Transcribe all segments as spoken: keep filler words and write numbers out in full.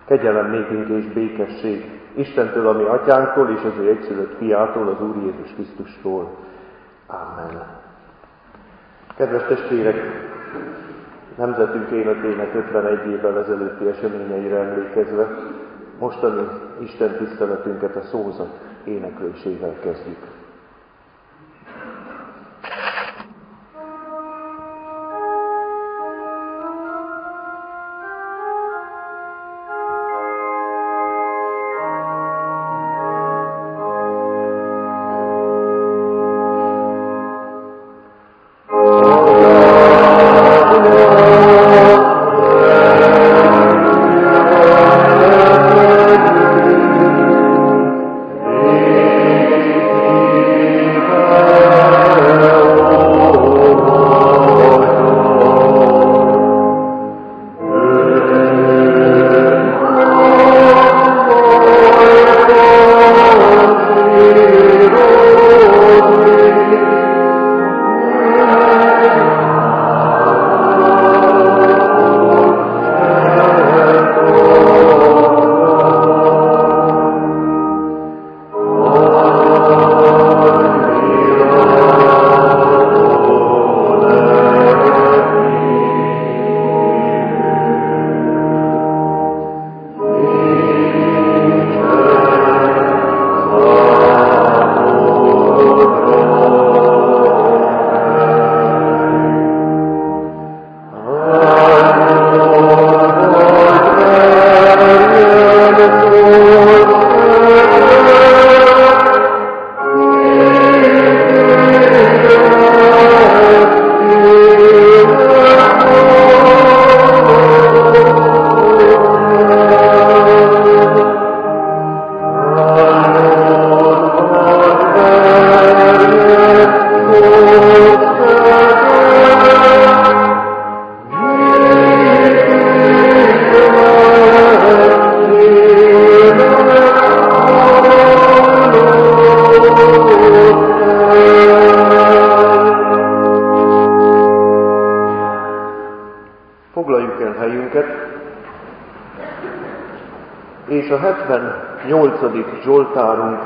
Kegyelem nékünk és békesség Istentől, a mi atyánktól, és az ő egyszülött fiától, az Úr Jézus Krisztustól. Amen. Kedves testvérek, nemzetünk életének ötvenegy évvel ezelőtti eseményeire emlékezve, mostani Isten tiszteletünket a szózat éneklésével kezdjük. És a hetvennyolcadik Zsoltárunk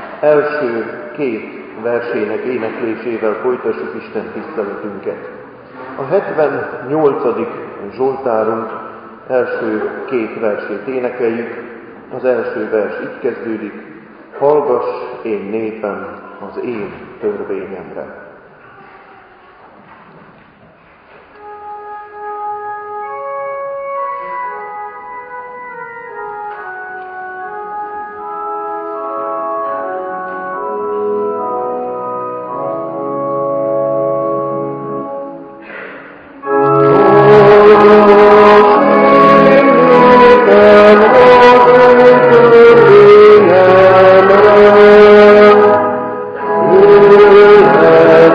első két versének éneklésével folytassuk Isten tiszteletünket. A hetvennyolcadik Zsoltárunk első két versét énekeljük. Az első vers így kezdődik: hallgass, én népem, az én törvényemre. Amen.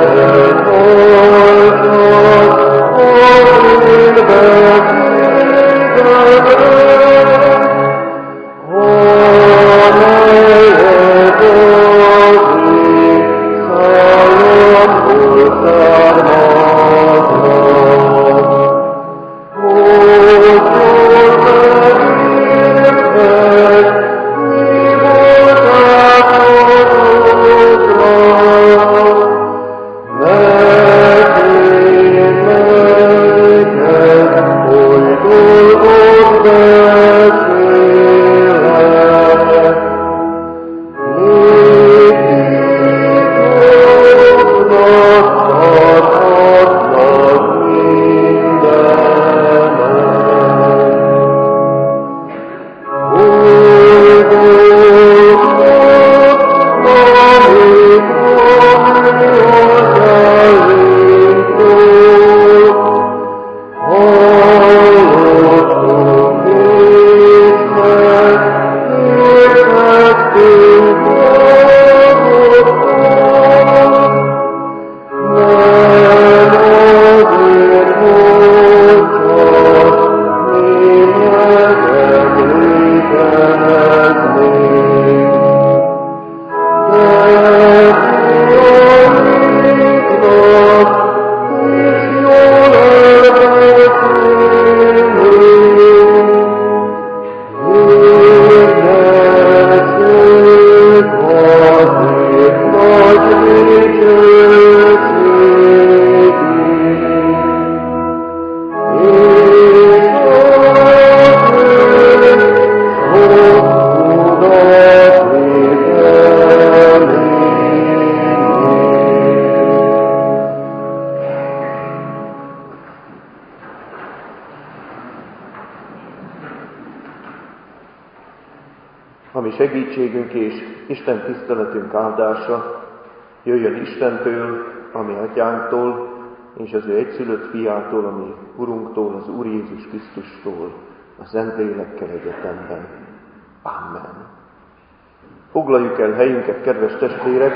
ami segítségünk és Isten tiszteletünk áldása jöjjön Istentől, ami Atyánktól, és az ő egyszülött fiától, ami Urunktól, az Úr Jézus Krisztustól, a Szentlélekkel egyetemben. Amen. Foglaljuk el helyünket, kedves testvérek,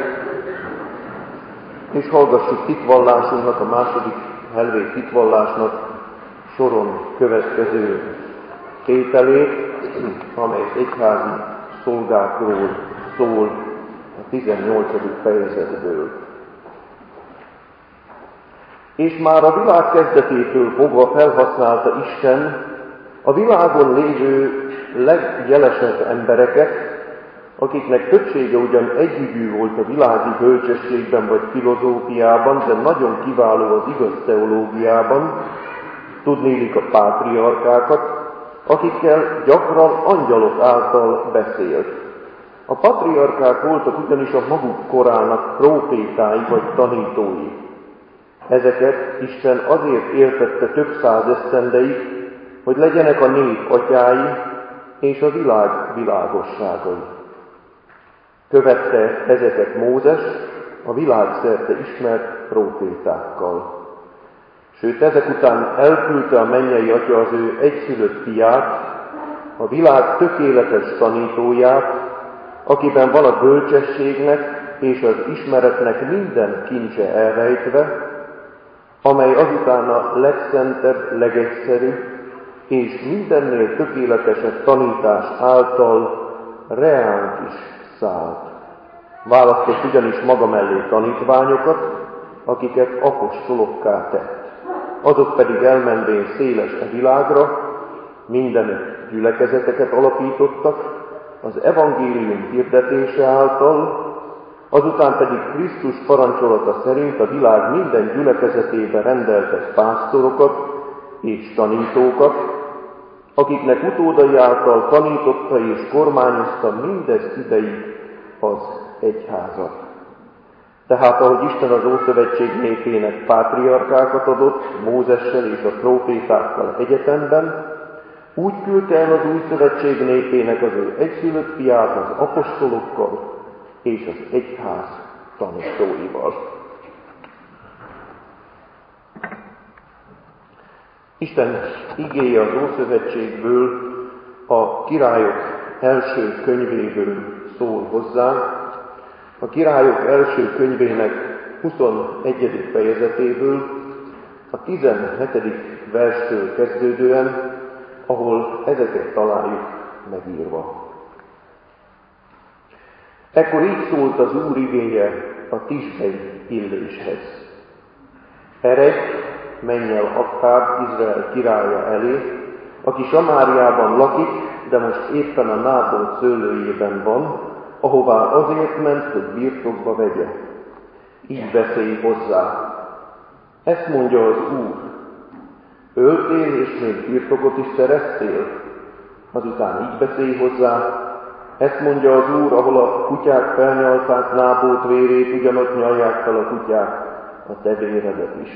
és hallgassuk hitvallásunknak, a második helvék hitvallásnak soron következő tételét, amely egyházi szolgákról szól a tizennyolcadik fejezetből. És már a világ kezdetétől fogva felhasználta Isten a világon lévő legjelesebb embereket, akiknek többsége ugyan együgyű volt a világi bölcsességben vagy filozófiában, de nagyon kiváló az igaz teológiában, tudnélik a pátriarkákat, akikkel gyakran angyalok által beszélt. A patriarkák voltak ugyanis a maguk korának prófétái vagy tanítói. Ezeket Isten azért éltette több száz esztendeig, hogy legyenek a nép atyái és a világ világosságai. Követte ezeket Mózes a világszerte ismert prófétákkal. Sőt, ezek után elküldte a mennyei Atya az ő egyszülött fiát, a világ tökéletes tanítóját, akiben van a bölcsességnek és az ismeretnek minden kincse elrejtve, amely azután a legszentebb, legegyszerűbb és mindennél tökéletesebb tanítás által reánk is szállt. Választott ugyanis maga mellé tanítványokat, akiket apostolokká tett. Azok pedig elmenvén széles e világra, mindenütt gyülekezeteket alapítottak, az evangélium hirdetése által, azután pedig Krisztus parancsolata szerint a világ minden gyülekezetébe rendeltek pásztorokat és tanítókat, akiknek utódai által tanította és kormányozta mindez ideig az egyházat. Tehát ahogy Isten az Ószövetség népének pátriarkákat adott, Mózessel és a prófétákkal egyetemben, úgy küldte el az Új Szövetség népének az ő egyszülött fiát az apostolokkal és az egyház tanítóival. Isten igéje az Ószövetségből, a Királyok első könyvéből szól hozzánk. A Királyok első könyvének huszonegyedik fejezetéből, a tizenhetedik verstől kezdődően, ahol ezeket találjuk megírva. Ekkor így szólt az Úr igéje a Tisbei Illéshez. Eredj, menj el Akháb, Izrael királya elé, aki Samáriában lakik, de most éppen a Nábot szőlőjében van, ahová azért ment, hogy birtokba vegye. Így beszélj hozzá. Ezt mondja az Úr. Öltél, és még birtokot is szereztél? Azután így beszélj hozzá. Ezt mondja az Úr, ahol a kutyák felnyalták Nábót vérét, ugyanott nyalják fel a kutyák a te véredet is.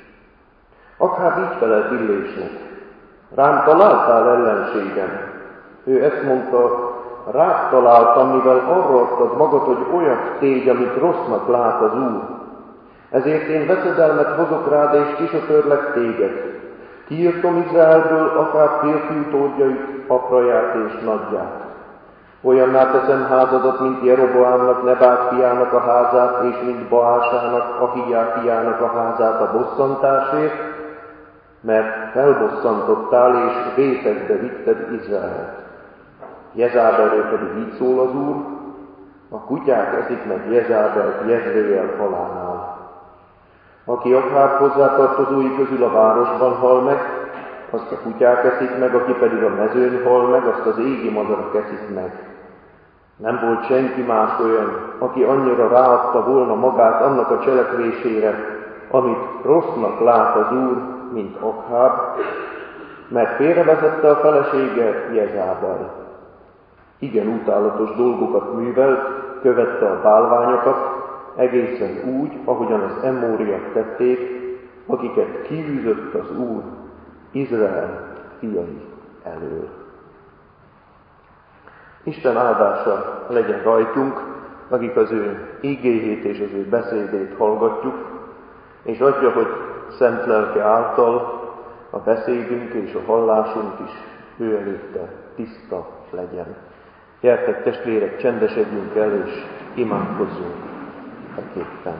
Akháb így felelt Illésnek. Rám találtál, ellenségem? Ő ezt mondta, rád találtam, mivel arra adtad magad, hogy olyat tégy, amit rossznak lát az Úr. Ezért én veszedelmet hozok rád, és kisöpörlek téged. Kiírtom Izraelből Akháb férfi utódjait, apraját és nagyját. Olyanná teszem házadat, mint Jeroboámnak, Nebát fiának a házát, és mint Baásának, Ahijá fiának a házát a bosszantásért, mert felbosszantottál, és vétekbe vitted Izraelt. Jezábelről pedig így szól az Úr, a kutyák eszik meg Jezábelt Jezréel falánál. Aki Akháb hozzátartozói közül a városban hal meg, azt a kutyák eszik meg, aki pedig a mezőn hal meg, azt az égi madarak eszik meg. Nem volt senki más olyan, aki annyira ráadta volna magát annak a cselekvésére, amit rossznak lát az Úr, mint Akháb, mert félrevezette a felesége Jezábel. Igen utálatos dolgokat művelt, követte a bálványokat, egészen úgy, ahogyan az emmóriak tették, akiket kiűzött az Úr Izrael fiai elől. Isten áldása legyen rajtunk, akik az ő igéjét és az ő beszédét hallgatjuk, és adja, hogy szent lelke által a beszédünk és a hallásunk is ő előtte tiszta legyen. Gyertek testvérek, csendesedjünk el és imádkozzunk ekképpen.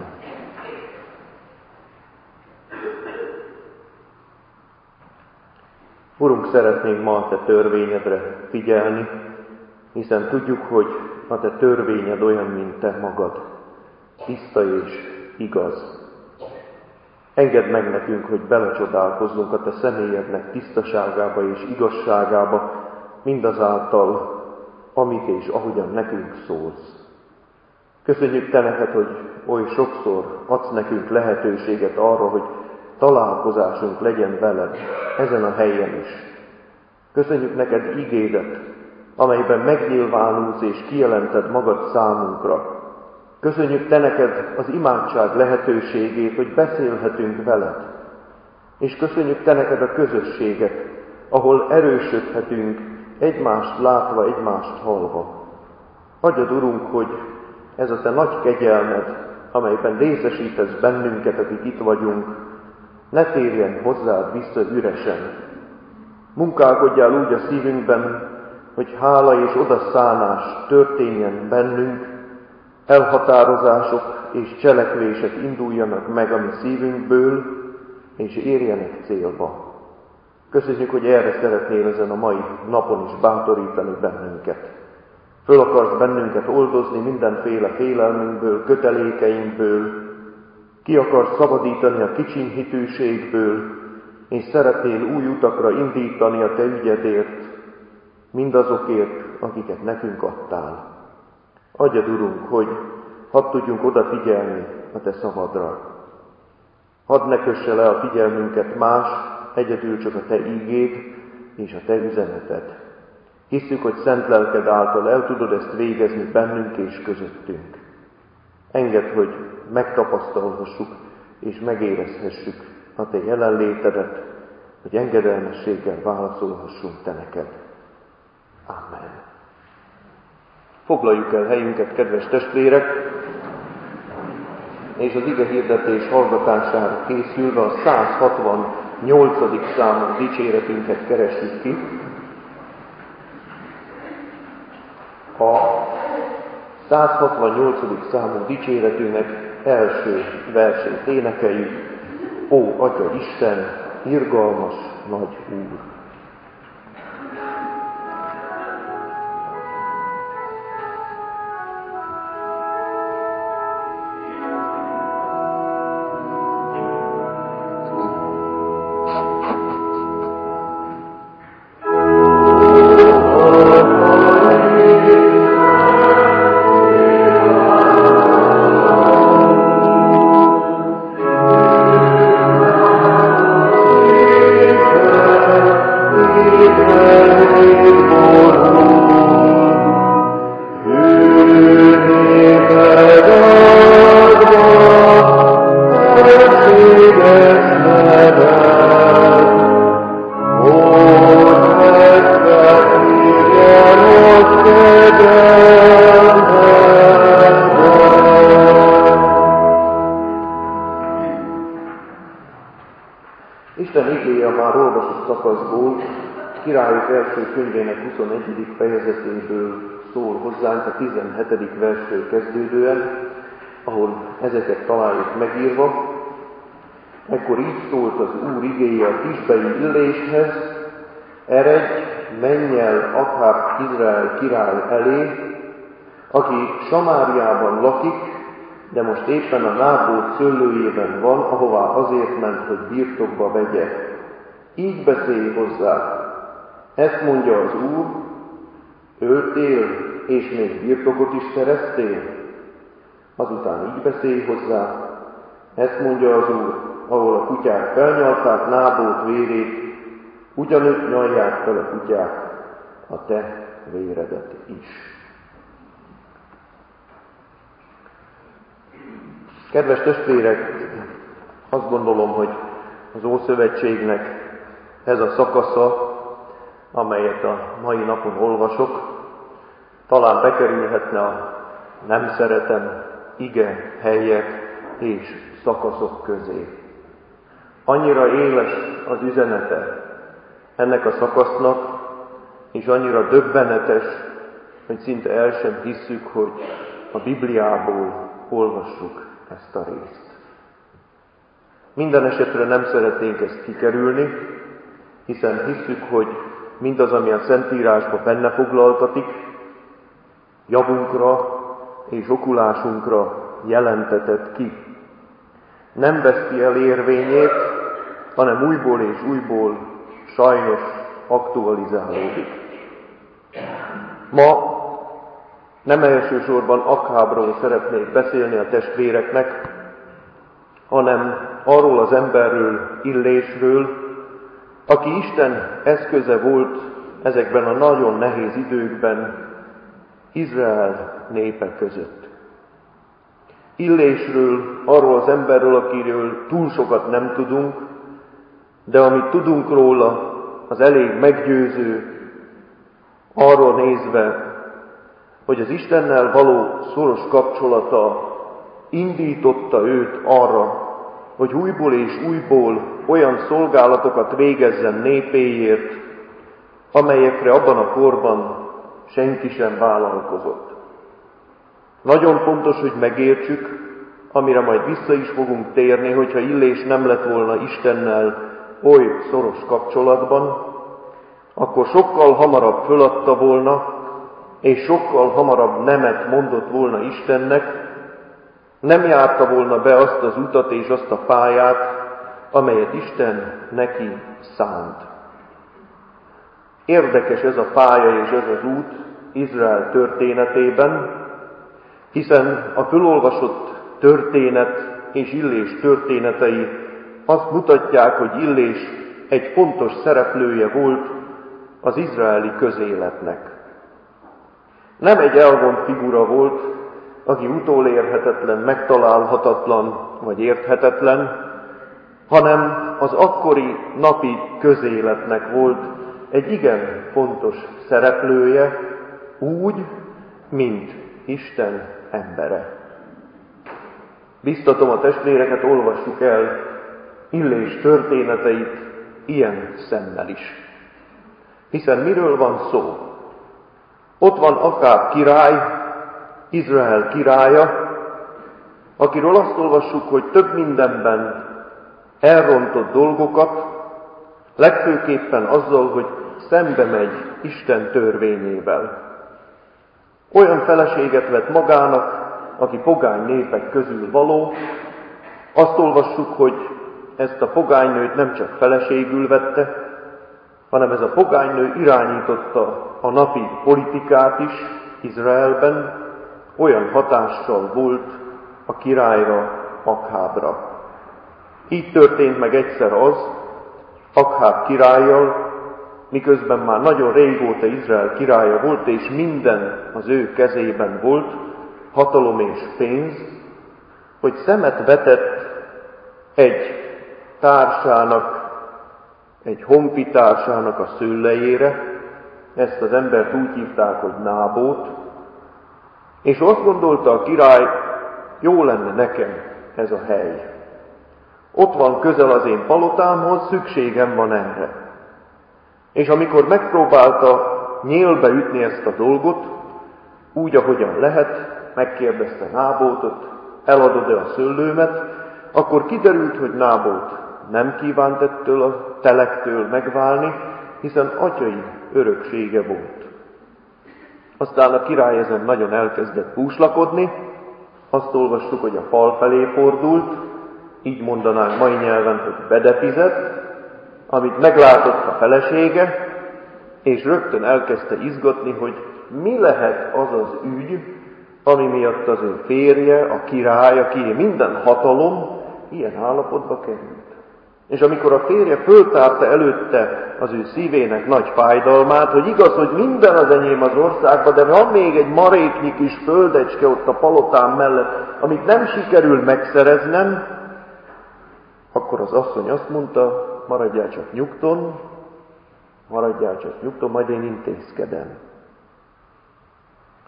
Urunk, szeretnénk ma a Te törvényedre figyelni, hiszen tudjuk, hogy a Te törvényed olyan, mint Te magad, tiszta és igaz. Engedd meg nekünk, hogy belecsodálkozzunk a Te személyednek tisztaságába és igazságába, mindazáltal, amit és ahogyan nekünk szólsz. Köszönjük Te neked, hogy oly sokszor adsz nekünk lehetőséget arra, hogy találkozásunk legyen veled ezen a helyen is. Köszönjük neked igédet, amelyben megnyilvánulsz és kijelented magad számunkra. Köszönjük Te neked az imádság lehetőségét, hogy beszélhetünk veled. És köszönjük Te neked a közösséget, ahol erősödhetünk, egymást látva, egymást hallva. Adjad, Urunk, hogy ez a Te nagy kegyelmed, amelyben részesítesz bennünket, akik itt vagyunk, ne térjen hozzád vissza üresen. Munkálkodjál úgy a szívünkben, hogy hála és odaszánás történjen bennünk, elhatározások és cselekvések induljanak meg a mi szívünkből, és érjenek célba. Köszönjük, hogy erre szeretnél ezen a mai napon is bátorítani bennünket. Föl akarsz bennünket oldozni mindenféle félelmünkből, kötelékeinkből, ki akarsz szabadítani a kicsinyhitűségből, és szeretnél új utakra indítani a Te ügyedért, mindazokért, akiket nekünk adtál. Adjad, Urunk, hogy hadd tudjunk odafigyelni a Te szavadra. Hadd ne kösse le a figyelmünket más, egyedül csak a Te ígéd és a Te üzeneted. Hisszük, hogy szent lelked által el tudod ezt végezni bennünk és közöttünk. Engedd, hogy megtapasztalhassuk és megérezhessük a Te jelenlétedet, hogy engedelmességgel válaszolhassunk Te neked. Amen. Foglaljuk el helyünket, kedves testvérek, és az ige hirdetés hallgatására készülve a száz hatvannyolcadik számú dicséretünket keressük ki. A száz hatvannyolcadik számú dicséretünknek első versét énekeljük. Ó, Atya Isten, irgalmas nagy Úr! Könyvének huszonegyedik fejezetéből szól hozzánk a tizenhetedik verstől kezdődően, ahol ezeket találjuk megírva. Ekkor így szólt az Úr igéje a tisbei Illéshez: eredj, menj el Akháb Izrael király elé, aki Samáriában lakik, de most éppen a Nábót szőlőjében van, ahová azért ment, hogy birtokba vegye. Így beszélj hozzá: ezt mondja az Úr, öltél, és még birtokot is szereztél? Azután így beszélj hozzá: ezt mondja az Úr, ahol a kutyák felnyalták Nábót vérét, ugyanúgy nyalják fel a kutyák a te véredet is. Kedves testvérek, azt gondolom, hogy az Ószövetségnek ez a szakasza, amelyet a mai napon olvasok, Talán bekerülhetne a nem szeretem ige helyek és szakaszok közé. Annyira éles az üzenete ennek a szakasznak, és annyira döbbenetes, hogy szinte el sem hisszük, hogy a Bibliából olvassuk ezt a részt. Minden esetre nem szeretnénk ezt kikerülni, hiszen hisszük, hogy mindaz, ami a Szentírásban benne foglaltatik, javunkra és okulásunkra jelentetett ki. Nem veszti el érvényét, hanem újból és újból sajnos aktualizálódik. Ma nem elsősorban Akhábról szeretnék beszélni a testvéreknek, hanem arról az emberről, Illésről, aki Isten eszköze volt ezekben a nagyon nehéz időkben Izrael népe között. Illésről, arról az emberről, akiről túl sokat nem tudunk, de amit tudunk róla, az elég meggyőző, arról nézve, hogy az Istennel való szoros kapcsolata indította őt arra, hogy újból és újból olyan szolgálatokat végezzen népéért, amelyekre abban a korban senki sem vállalkozott. Nagyon fontos, hogy megértsük, amire majd vissza is fogunk térni, hogyha Illés nem lett volna Istennel oly szoros kapcsolatban, akkor sokkal hamarabb föladta volna, és sokkal hamarabb nemet mondott volna Istennek, nem járta volna be azt az utat és azt a pályát, amelyet Isten neki szánt. Érdekes ez a pálya és ez az út Izrael történetében, hiszen a fölolvasott történet és Illés történetei azt mutatják, hogy Illés egy fontos szereplője volt az izraeli közéletnek. Nem egy elvont figura volt, aki utolérhetetlen, megtalálhatatlan vagy érthetetlen, hanem az akkori napi közéletnek volt egy igen fontos szereplője, úgy, mint Isten embere. Biztatom a testvéreket, olvassuk el Illés történeteit ilyen szemmel is. Hiszen miről van szó? Ott van Akháb király, Izrael királya, akiről azt olvassuk, hogy több mindenben elrontott dolgokat, legfőképpen azzal, hogy szembe megy Isten törvényével. Olyan feleséget vett magának, aki pogány népek közül való. Azt olvassuk, hogy ezt a pogánynőt nem csak feleségül vette, hanem ez a pogánynő irányította a napi politikát is Izraelben, olyan hatással volt a királyra, Akhábra. Így történt meg egyszer az, Akháb királlyal, miközben már nagyon régóta Izrael királya volt, és minden az ő kezében volt, hatalom és pénz, hogy szemet vetett egy társának, egy honfitársának a szőlejére, ezt az embert úgy hívták, hogy Nábót, és azt gondolta a király, jó lenne nekem ez a hely. Ott van közel az én palotámhoz, szükségem van erre. És amikor megpróbálta nyélbe ütni ezt a dolgot, úgy, ahogyan lehet, megkérdezte Nábótot, eladod-e a szőlőmet, akkor kiderült, hogy Nábót nem kívánt ettől a telektől megválni, hiszen atyai öröksége volt. Aztán a király ezen nagyon elkezdett búslakodni, azt olvassuk, hogy a fal felé fordult, így mondanánk mai nyelven, hogy bedepizett, amit meglátott a felesége, és rögtön elkezdte izgatni, hogy mi lehet az az ügy, ami miatt az ő férje, a király, aki minden hatalom, ilyen állapotba került. És amikor a férje föltárta előtte az ő szívének nagy fájdalmát, hogy igaz, hogy minden az enyém az országban, de van még egy maréknyi kis földecske ott a palotám mellett, amit nem sikerül megszereznem, akkor az asszony azt mondta, maradjál csak nyugton, maradjál csak nyugton, majd én intézkedem.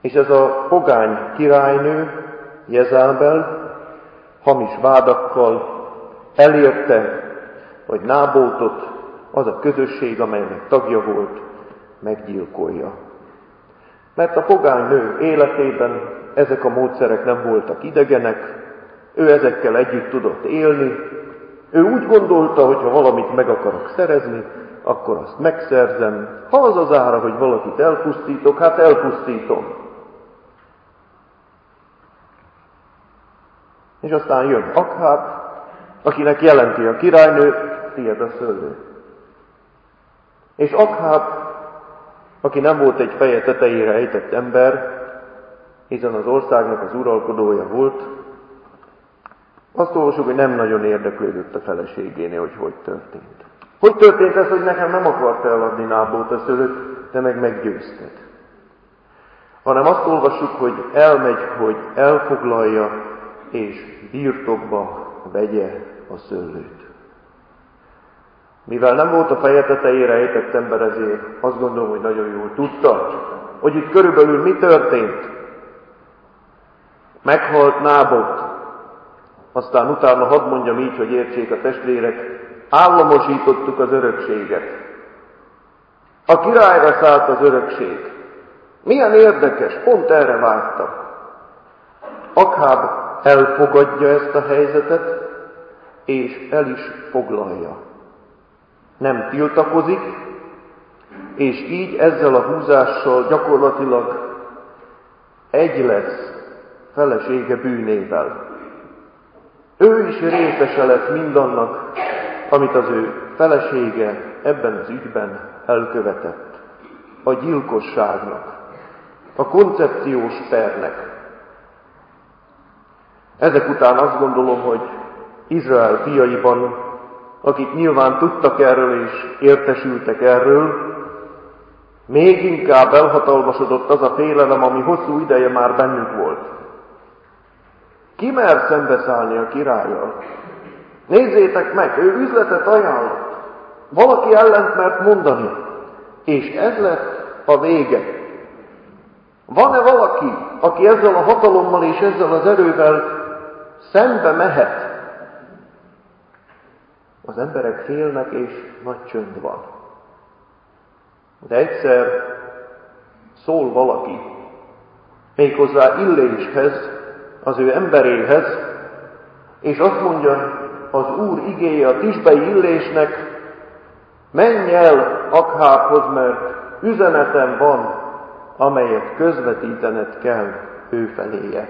És ez a pogány királynő, Jezábel, hamis vádakkal elérte, hogy Nábótot, az a közösség, amelynek tagja volt, meggyilkolja. Mert a pogány nő életében ezek a módszerek nem voltak idegenek, ő ezekkel együtt tudott élni, ő úgy gondolta, hogy ha valamit meg akarok szerezni, akkor azt megszerzem. Ha az az ára, hogy valakit elpusztítok, hát elpusztítom. És aztán jön Akháb, akinek jelenti a királynő, tiéd a szőlő. És Akháb, aki nem volt egy feje tetejére ejtett ember, hiszen az országnak az uralkodója volt, azt olvasjuk, hogy nem nagyon érdeklődött a feleségénél, hogy hogy történt. Hogy történt ez, hogy nekem nem akart eladni Nábót a szőlőt, te meg meggyőzted. Hanem azt olvassuk, hogy elmegy, hogy elfoglalja és birtokba vegye a szőlőt. Mivel nem volt a feje tetejére ejtett ember, ezért azt gondolom, hogy nagyon jól tudta, hogy itt körülbelül mi történt. Meghalt Nábot, aztán utána hadd mondjam így, hogy értsék a testvérek, államosítottuk az örökséget. A királyra szállt az örökség. Milyen érdekes, pont erre vágytak. Akháb elfogadja ezt a helyzetet, és el is foglalja. Nem tiltakozik, és így ezzel a húzással gyakorlatilag egy lesz felesége bűnével. Ő is részese lett mindannak, amit az ő felesége ebben az ügyben elkövetett. A gyilkosságnak, a koncepciós pernek. Ezek után azt gondolom, hogy Izrael fiaiban, akik nyilván tudtak erről és értesültek erről, még inkább elhatalmasodott az a félelem, ami hosszú ideje már bennük volt. Ki mer szembeszállni a királlyal? Nézzétek meg, ő üzletet ajánlott. Valaki ellent mert mondani. És ez lett a vége. Van-e valaki, aki ezzel a hatalommal és ezzel az erővel szembe mehet? Az emberek félnek, és nagy csönd van. De egyszer szól valaki, méghozzá Illéshez, az ő emberéhez, és azt mondja az Úr igéje a tisbei Illésnek, menj el Akhábhoz, mert üzenetem van, amelyet közvetítened kell ő feléje.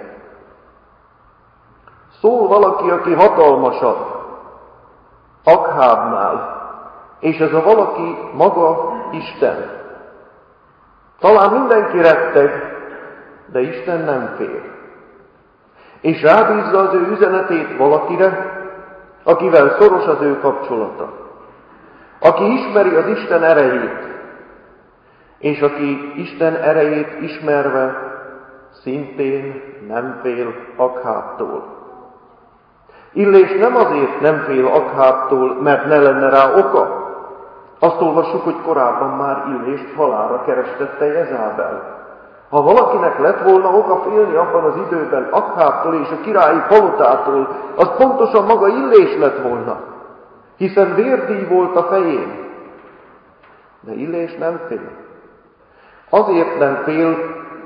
Szól valaki, aki hatalmasabb Akhábnál, és ez a valaki maga Isten. Talán mindenki retteg, de Isten nem fél. És rábízza az ő üzenetét valakire, akivel szoros az ő kapcsolata. Aki ismeri az Isten erejét, és aki Isten erejét ismerve szintén nem fél Akhábtól. Illés nem azért nem fél Akhábtól, mert ne lenne rá oka. Azt olvassuk, hogy korábban már Illést halálra kerestette Jezábel. Ha valakinek lett volna oka félni abban az időben Akhábtól és a királyi palotától, az pontosan maga Illés lett volna, hiszen vérdíj volt a fején. De Illés nem fél. Azért nem fél,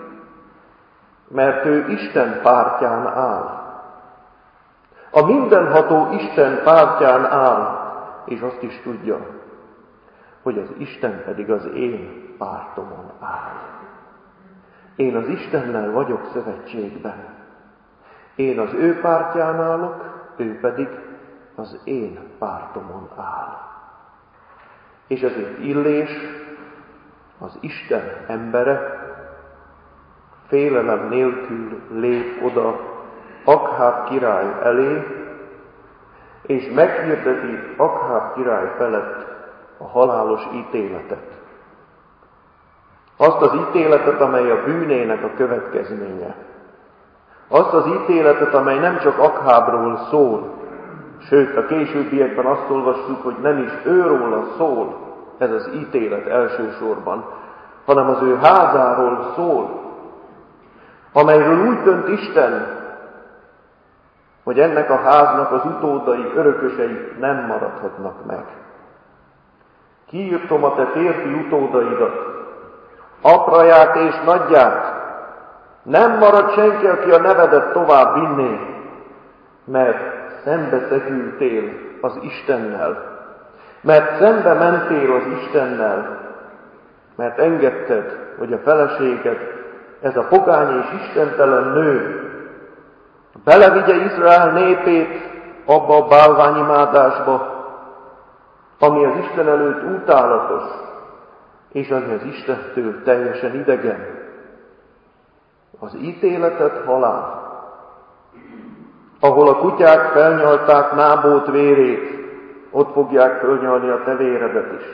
mert ő Isten pártján áll. A mindenható Isten pártján áll, és azt is tudja, hogy az Isten pedig az én pártomon áll. Én az Istennel vagyok szövetségben. Én az ő pártján állok, ő pedig az én pártomon áll. És ezért Illés, az Isten embere, félelem nélkül lép oda Akháb király elé, és meghirdeti Akháb király felett a halálos ítéletet. Azt az ítéletet, amely a bűnének a következménye. Azt az ítéletet, amely nem csak Akhábról szól, sőt a későbbiekben azt olvassuk, hogy nem is őróla szól ez az ítélet elsősorban, hanem az ő házáról szól. amelyről úgy dönt Isten, hogy ennek a háznak az utódai, örökösei nem maradhatnak meg. Kiírtom a te férfi utódaidat, apraját és nagyját, nem marad senki, aki a nevedet tovább vinné, mert szembe szegültél az Istennel, mert szembe mentél az Istennel, mert engedted, hogy a feleséged, ez a pogány és istentelen nő, belevigye Izrael népét abba a bálványimádásba, ami az Isten előtt utálatos, és ami az Istentől teljesen idegen. Az ítéletet halál, ahol a kutyák felnyalták Nábót vérét, ott fogják fölnyalni a te véredet is.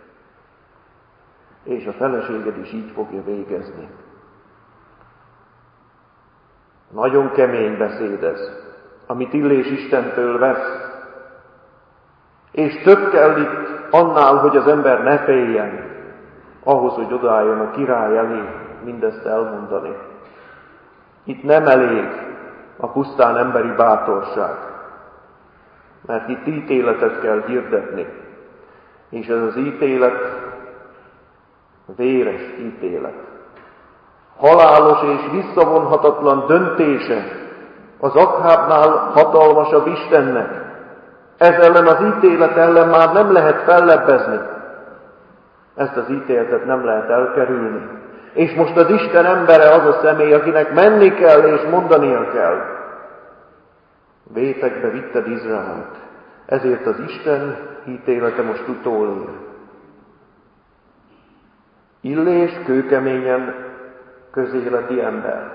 És a feleséged is így fogja végezni. Nagyon kemény beszéd ez, amit Illés Istentől vesz. És több kell itt annál, hogy az ember ne féljen, ahhoz, hogy odaálljon a király elé mindezt elmondani. Itt nem elég a pusztán emberi bátorság, mert itt ítéletet kell hirdetni, és ez az ítélet véres ítélet. Halálos és visszavonhatatlan döntése az Akhábnál hatalmasabb Istennek. Ez ellen az ítélet ellen már nem lehet fellebbezni. Ezt az ítéletet nem lehet elkerülni. És most az Isten embere az a személy, akinek menni kell és mondania kell. Vétekbe vitted Izraelt, ezért az Isten ítélete most utólér. Illés kőkeményen közéleti ember.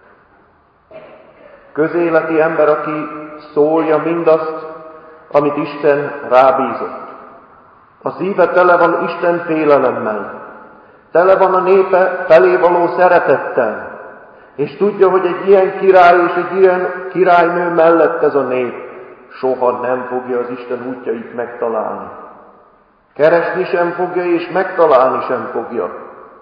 Közéleti ember, aki szólja mindazt, amit Isten rábízott. A szíve tele van Isten félelemmel, tele van a népe felé való szeretettel, és tudja, hogy egy ilyen király és egy ilyen királynő mellett ez a nép soha nem fogja az Isten útjait megtalálni. Keresni sem fogja, és megtalálni sem fogja.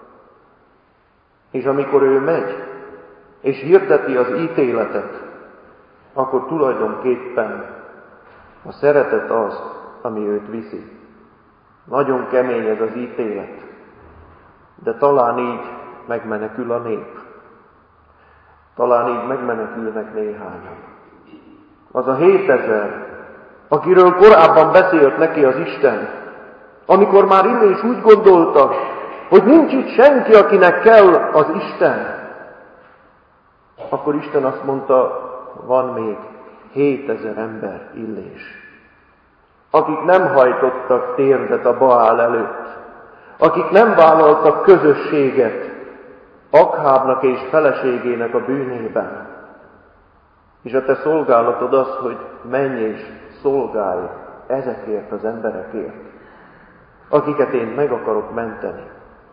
És amikor ő megy, és hirdeti az ítéletet, akkor tulajdonképpen a szeretet az, ami őt viszi. Nagyon kemény ez az ítélet, de talán így megmenekül a nép. Talán így megmenekülnek néhányan. Az a hétezer, akiről korábban beszélt neki az Isten, amikor már Illés úgy gondolta, hogy nincs itt senki, akinek kell az Isten, akkor Isten azt mondta, van még hétezer ember, Illés, akik nem hajtottak térdet a Baál előtt, akik nem vállaltak közösséget Akhábnak és feleségének a bűnében. És a te szolgálatod az, hogy menj és szolgálj ezekért az emberekért, akiket én meg akarok menteni.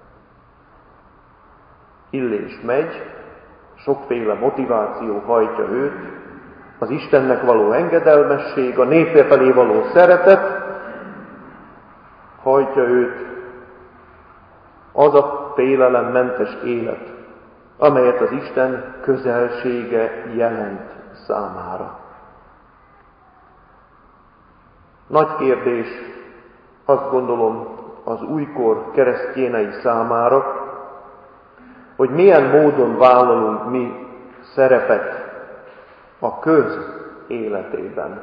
Illés megy, sokféle motiváció hajtja őt, az Istennek való engedelmesség, a népe felé való szeretet hajtja őt, az a félelemmentes élet, amelyet az Isten közelsége jelent számára. Nagy kérdés, azt gondolom, az újkor keresztjénei számára, hogy milyen módon vállalunk mi szerepet a köz életében.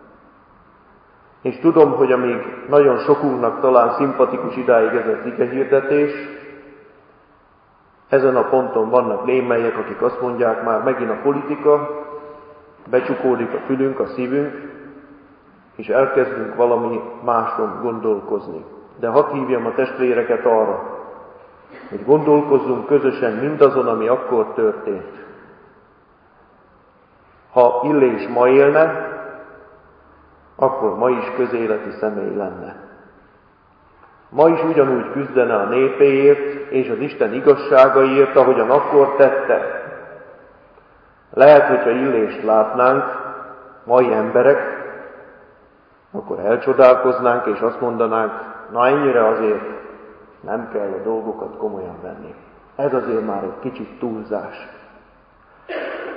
És tudom, hogy amíg nagyon sokunknak talán szimpatikus idáig ez az igehirdetés, ezen a ponton vannak némelyek, akik azt mondják, már megint a politika, becsukódik a fülünk, a szívünk, és elkezdünk valami máson gondolkozni. De hadd hívjam a testvéreket arra, hogy gondolkozzunk közösen mindazon, ami akkor történt. Ha Illés ma élne, akkor ma is közéleti személy lenne. Ma is ugyanúgy küzdene a népéért és az Isten igazságaiért, ahogyan akkor tette. Lehet, hogyha Illést látnánk, mai emberek, akkor elcsodálkoznánk és azt mondanánk, na ennyire azért nem kell a dolgokat komolyan venni. Ez azért már egy kicsit túlzás.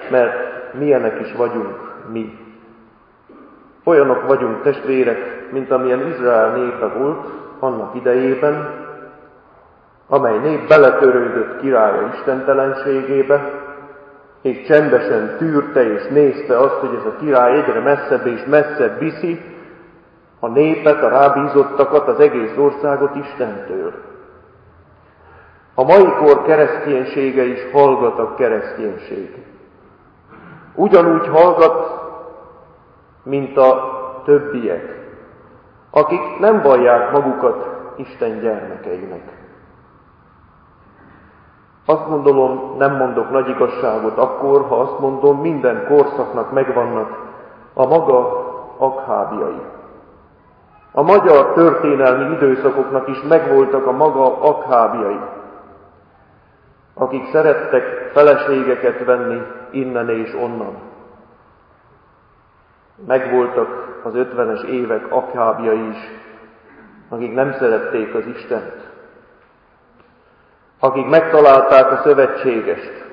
mert milyenek is vagyunk mi. Olyanok vagyunk, testvérek, mint amilyen Izrael népe volt annak idejében, amely nép beletörődött királya istentelenségébe, és csendesen tűrte és nézte azt, hogy ez a király egyre messzebb és messzebb viszi a népet, a rábízottakat, az egész országot Istentől. A mai kor kereszténysége is hallgat a kereszténység. Ugyanúgy hallgat, mint a többiek, akik nem vallják magukat Isten gyermekeinek. Azt gondolom, nem mondok nagy igazságot akkor, ha azt mondom, minden korszaknak megvannak a maga akhábjai. A magyar történelmi időszakoknak is megvoltak a maga akhábjai, akik szerettek feleségeket venni innen és onnan. Megvoltak az ötvenes évek akhábjai is, akik nem szerették az Istent, akik megtalálták a szövetségest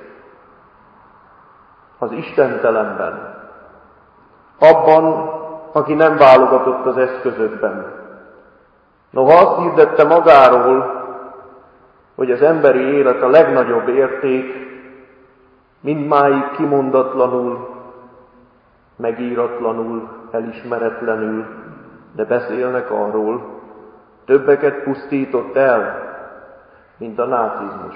az istentelenben, abban, aki nem válogatott az eszközökben. Noha azt hirdette magáról, hogy az emberi élet a legnagyobb érték, mindmáig kimondatlanul, megíratlanul, elismeretlenül, de beszélnek arról, többeket pusztított el, mint a nácizmus.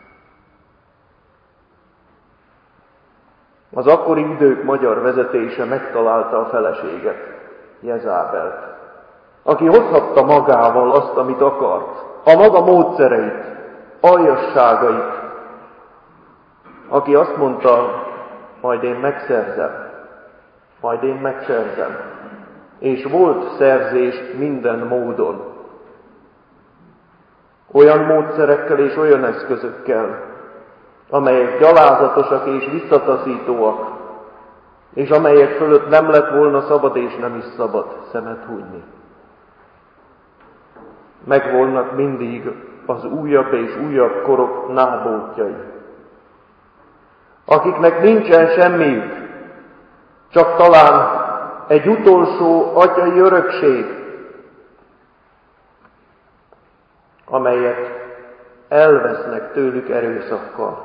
Az akkori idők magyar vezetése megtalálta a feleséget, Jezábelt, aki hozhatta magával azt, amit akart, a maga módszereit, aljasságait, aki azt mondta, majd én megszerzem, majd én megszerzem. És volt szerzés minden módon. Olyan módszerekkel és olyan eszközökkel, amelyek gyalázatosak és visszataszítóak, és amelyek fölött nem lett volna szabad és nem is szabad szemet hújni. Megvolnak mindig az újabb és újabb korok nábótjai, akiknek nincsen semmiük, csak talán egy utolsó atyai örökség, amelyet elvesznek tőlük erőszakkal,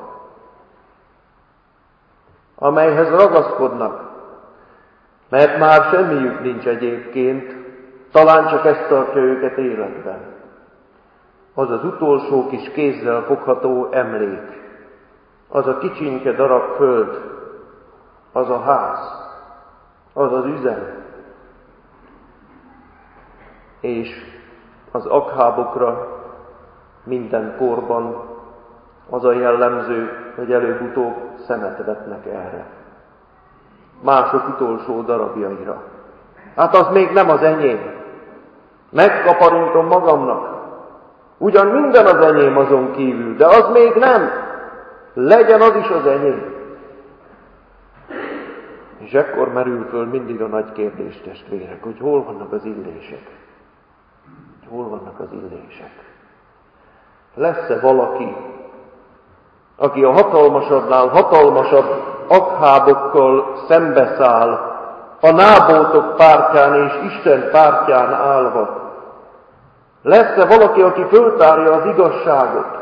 amelyhez ragaszkodnak, mert már semmiük nincs egyébként, talán csak ezt tartja őket életben. Az az utolsó kis kézzel fogható emlék, az a kicsinke darab föld, az a ház, az az üzem. És az akhábokra minden korban az a jellemző, hogy előbb-utóbb szemet vetnek erre. Mások utolsó darabjaira. Hát az még nem az enyém. Megkaparintom magamnak. Ugyan minden az enyém azon kívül, de az még nem. Legyen az is az enyém. És ekkor merül föl mindig a nagy kérdés, testvérek, hogy hol vannak az illések? Hol vannak az illések? Lesz-e valaki, aki a hatalmasabbnál hatalmasabb akhábokkal szembeszáll, a nábótok pártján és Isten pártján állva? Lesz-e valaki, aki föltárja az igazságot?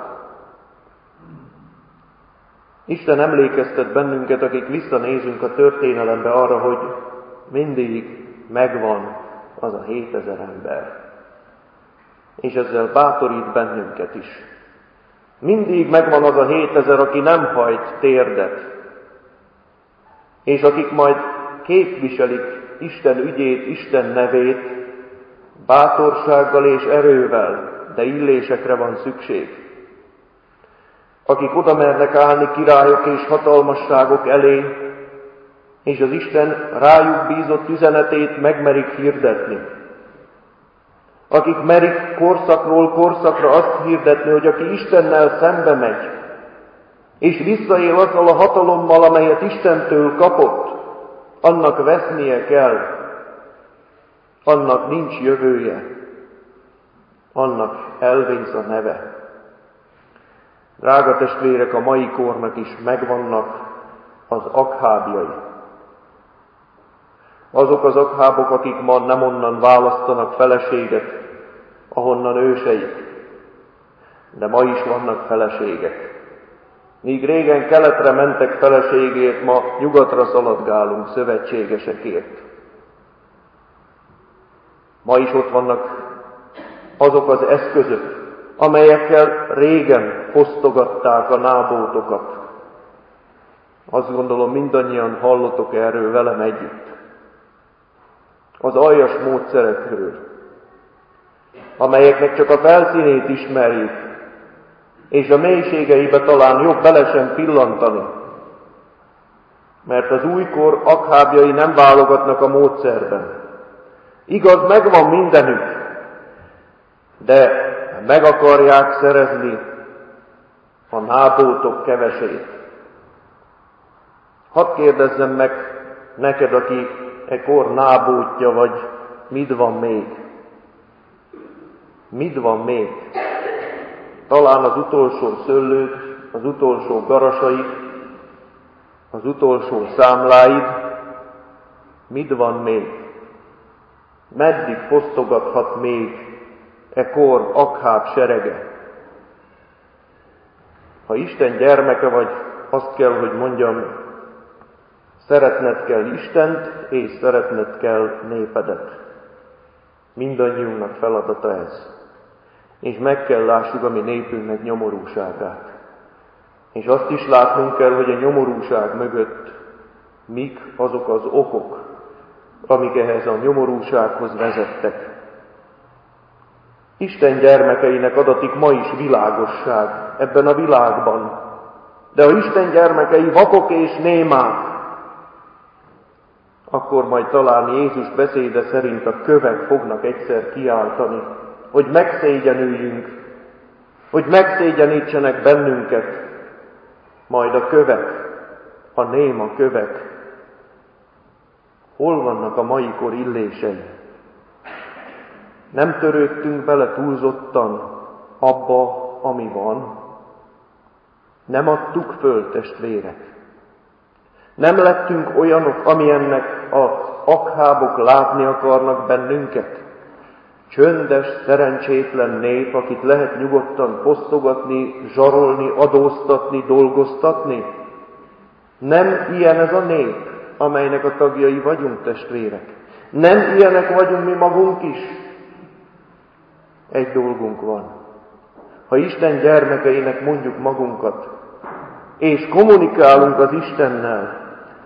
Isten emlékeztet bennünket, akik visszanézünk a történelembe arra, hogy mindig megvan az a hétezer ember. És ezzel bátorít bennünket is. Mindig megvan az a hétezer, aki nem hajt térdet, és akik majd képviselik Isten ügyét, Isten nevét, bátorsággal és erővel, de illésekre van szükség. Akik oda mernek állni királyok és hatalmasságok elé, és az Isten rájuk bízott üzenetét megmerik hirdetni. Akik merik korszakról korszakra azt hirdetni, hogy aki Istennel szembe megy, és visszaél azzal a hatalommal, amelyet Istentől kapott, annak vesznie kell, annak nincs jövője, annak elvész a neve. Drága testvérek, a mai kornak is megvannak az akhábjai. Azok az akhábok, akik ma nem onnan választanak feleséget, ahonnan őseik, de ma is vannak feleségek. Míg régen keletre mentek feleségért, ma nyugatra szaladgálunk szövetségesekért. Ma is ott vannak azok az eszközök, amelyekkel régen fosztogatták a nábótokat. Azt gondolom, mindannyian hallotok erről velem együtt. Az aljas módszerekről, amelyeknek csak a felszínét ismerjük, és a mélységeibe talán jobb bele sem pillantani, mert az újkor akhábjai nem válogatnak a módszerben. Igaz, megvan mindenük, de meg akarják szerezni a nábótok kevesét. Hadd kérdezzem meg neked, aki ekkor nábótja vagy, mit van még? Mit van még? Talán az utolsó szőlőd, az utolsó garasaid, az utolsó számláid. Mit van még? Meddig fosztogathat még ekkor Akháb serege? Ha Isten gyermeke vagy, azt kell, hogy mondjam, szeretned kell Istent, és szeretned kell népedet. Mindannyiunknak feladata ez. És meg kell lássuk a mi népünknek nyomorúságát. És azt is látnunk kell, hogy a nyomorúság mögött mik azok az okok, amik ehhez a nyomorúsághoz vezettek. Isten gyermekeinek adatik ma is világosság ebben a világban. De ha Isten gyermekei vakok és némák, akkor majd talán Jézus beszéde szerint a kövek fognak egyszer kiáltani, hogy megszégyenüljünk, hogy megszégyenítsenek bennünket, majd a kövek, a néma kövek. Hol vannak a mai kor illései? Nem törődtünk bele túlzottan abba, ami van. Nem adtuk föl, testvérek. Nem lettünk olyanok, amilyennek az akhábok látni akarnak bennünket. Csöndes, szerencsétlen nép, akit lehet nyugodtan fosztogatni, zsarolni, adóztatni, dolgoztatni. Nem ilyen ez a nép, amelynek a tagjai vagyunk, testvérek. Nem ilyenek vagyunk mi magunk is. Egy dolgunk van. Ha Isten gyermekeinek mondjuk magunkat, és kommunikálunk az Istennel,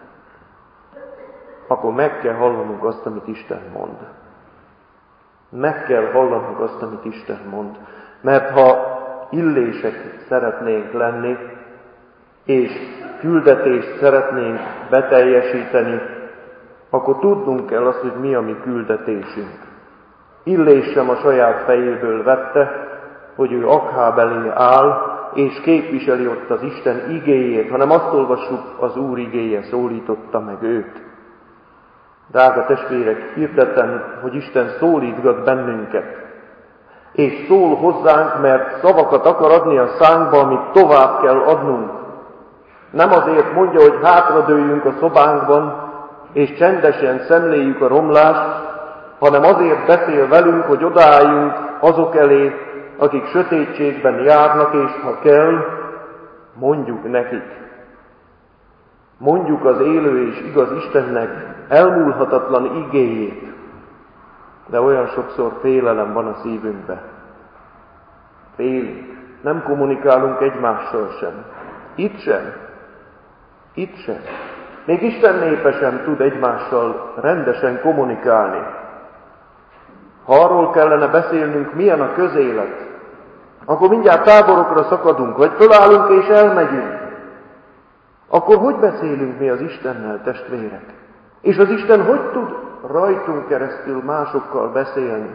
akkor meg kell hallanunk azt, amit Isten mond. Meg kell hallanunk azt, amit Isten mond. Mert ha illések szeretnénk lenni, és küldetést szeretnénk beteljesíteni, akkor tudnunk kell azt, hogy mi a mi küldetésünk. Illés sem a saját fejéből vette, hogy ő Akháb elé áll, és képviseli ott az Isten igéjét, hanem azt olvassuk, az Úr igéje szólította meg őt. Drága testvérek, hirdetem, hogy Isten szólítgat bennünket, és szól hozzánk, mert szavakat akar adni a szánkba, amit tovább kell adnunk. Nem azért mondja, hogy hátradőljünk a szobánkban, és csendesen szemléljük a romlást, hanem azért beszél velünk, hogy odaálljunk azok elé, akik sötétségben járnak, és ha kell, mondjuk nekik. Mondjuk az élő és igaz Istennek elmúlhatatlan igéjét, de olyan sokszor félelem van a szívünkben. Félünk. Nem kommunikálunk egymással sem. Itt sem. Itt sem. Még Isten népe sem tud egymással rendesen kommunikálni. Ha arról kellene beszélnünk, milyen a közélet, akkor mindjárt táborokra szakadunk, vagy fölállunk és elmegyünk. Akkor hogy beszélünk mi az Istennel, testvérek? És az Isten hogy tud rajtunk keresztül másokkal beszélni?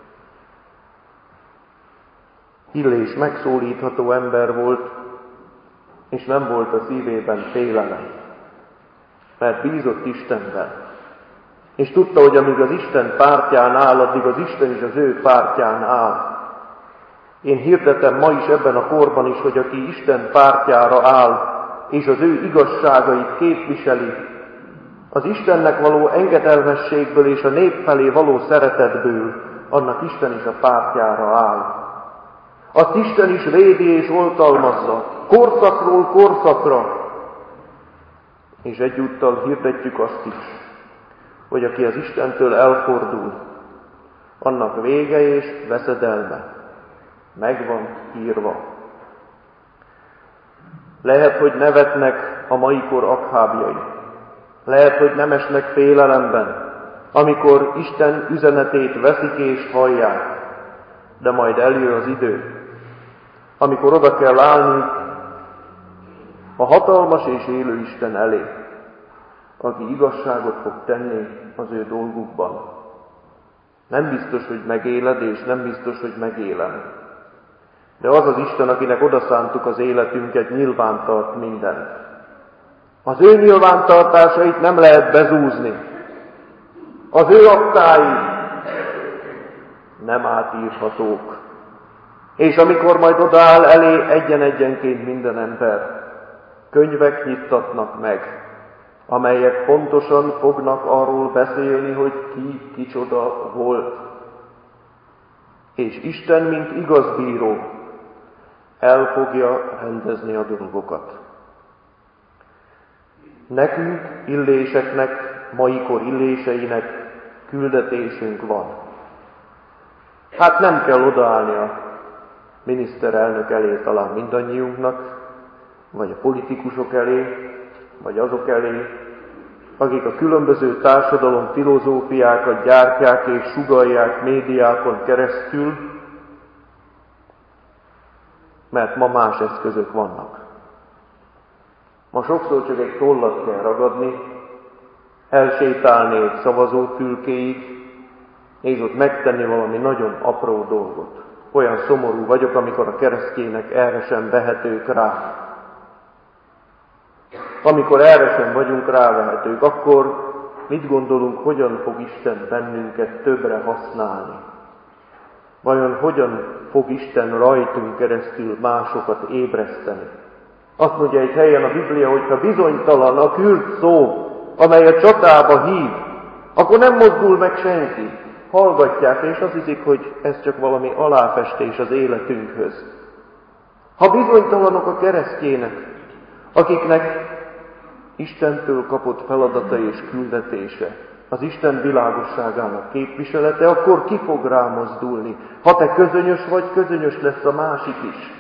Illés megszólítható ember volt, és nem volt a szívében félelem, mert bízott Istenben. És tudta, hogy amíg az Isten pártján áll, addig az Isten is az ő pártján áll. Én hirdetem ma is ebben a korban is, hogy aki Isten pártjára áll, és az ő igazságait képviseli, az Istennek való engedelmességből és a nép felé való szeretetből, annak Isten is a pártjára áll. Azt Isten is védi és oltalmazza, korszakról korszakra, és egyúttal hirdetjük azt is, hogy aki az Istentől elfordul, annak vége és veszedelme meg van írva. Lehet, hogy nevetnek a mai kor Akhábjai. Lehet, hogy nem esnek félelemben, amikor Isten üzenetét veszik és hallják, de majd eljön az idő, amikor oda kell állni a hatalmas és élő Isten elé, aki igazságot fog tenni az ő dolgukban. Nem biztos, hogy megéled, és nem biztos, hogy megélem. De az az Isten, akinek odaszántuk az életünket, nyilván tart mindent. Az ő nyilvántartásait nem lehet bezúzni. Az ő aktái nem átírhatók. És amikor majd odaáll elé egyen-egyenként minden ember, könyvek nyittatnak meg, amelyek pontosan fognak arról beszélni, hogy ki kicsoda volt. És Isten, mint igaz bíró, el fogja rendezni a dolgokat. Nekünk, illéseknek, maikor illéseinek küldetésünk van. Hát nem kell odaállni a miniszterelnök elé talán mindannyiunknak, vagy a politikusok elé, vagy azok elé, akik a különböző társadalom filozófiákat gyártják és sugallják médiákon keresztül, mert ma más eszközök vannak. Ma sokszor csak egy tollat kell ragadni, elsétálni egy szavazófülkéig, és ott megtenni valami nagyon apró dolgot. Olyan szomorú vagyok, amikor a keresztjének erre sem vehetők rá. Amikor erre sem vagyunk rávehetők, akkor mit gondolunk, hogyan fog Isten bennünket többre használni? Vajon hogyan fog Isten rajtunk keresztül másokat ébreszteni? Azt mondja egy helyen a Biblia, hogy ha bizonytalan a küld szó, amely a csatába hív, akkor nem mozdul meg senki. Hallgatják, és azt hiszik, hogy ez csak valami aláfestés az életünkhöz. Ha bizonytalanok a keresztjének, akiknek Istentől kapott feladata és küldetése, az Isten világosságának képviselete, akkor ki fog rámozdulni? Ha te közönyös vagy, közönyös lesz a másik is.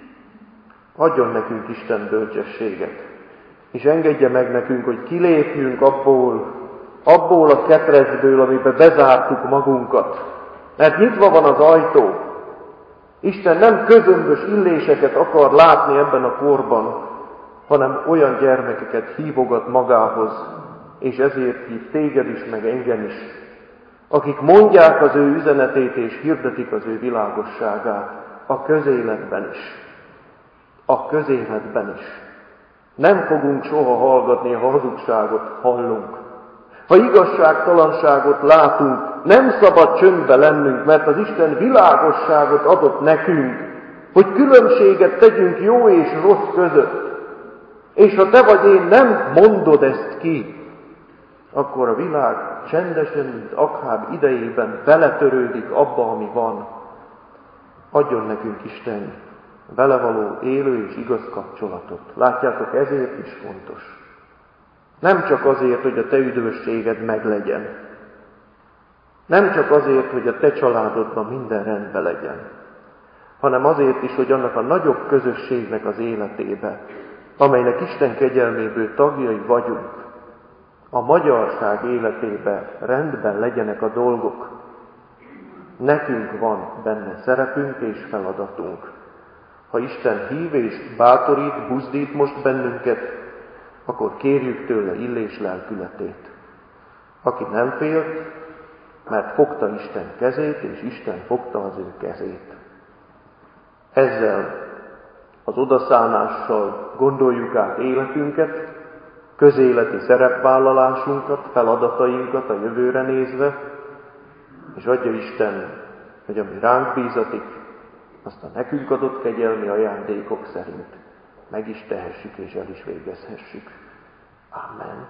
Adjon nekünk Isten bölcsességet, és engedje meg nekünk, hogy kilépjünk abból, abból a ketrecből, amiben bezártuk magunkat. Mert nyitva van az ajtó. Isten nem közömbös illéseket akar látni ebben a korban, hanem olyan gyermekeket hívogat magához, és ezért hív téged is, meg engem is, akik mondják az ő üzenetét és hirdetik az ő világosságát a közéletben is. A közéletben is. Nem fogunk soha hallgatni, ha hazugságot hallunk. Ha igazságtalanságot látunk, nem szabad csöndbe lennünk, mert az Isten világosságot adott nekünk, hogy különbséget tegyünk jó és rossz között. És ha te vagy én nem mondod ezt ki, akkor a világ csendesen, mint Akháb idejében beletörődik abba, ami van. Adjon nekünk Isten vele való élő és igaz kapcsolatot. Látjátok, ezért is fontos. Nem csak azért, hogy a te üdvösséged meglegyen. Nem csak azért, hogy a te családodban minden rendben legyen, hanem azért is, hogy annak a nagyobb közösségnek az életébe, amelynek Isten kegyelméből tagjai vagyunk, a magyarság életében rendben legyenek a dolgok. Nekünk van benne szerepünk és feladatunk. Ha Isten hív és bátorít, buzdít most bennünket, akkor kérjük tőle illés lelkületét. Aki nem félt, mert fogta Isten kezét, és Isten fogta az ő kezét. Ezzel az odaszánással gondoljuk át életünket, közéleti szerepvállalásunkat, feladatainkat a jövőre nézve, és adja Isten, hogy ami ránk bízatik, azt a nekünk adott kegyelmi ajándékok szerint meg is tehessük és el is végezhessük. Amen.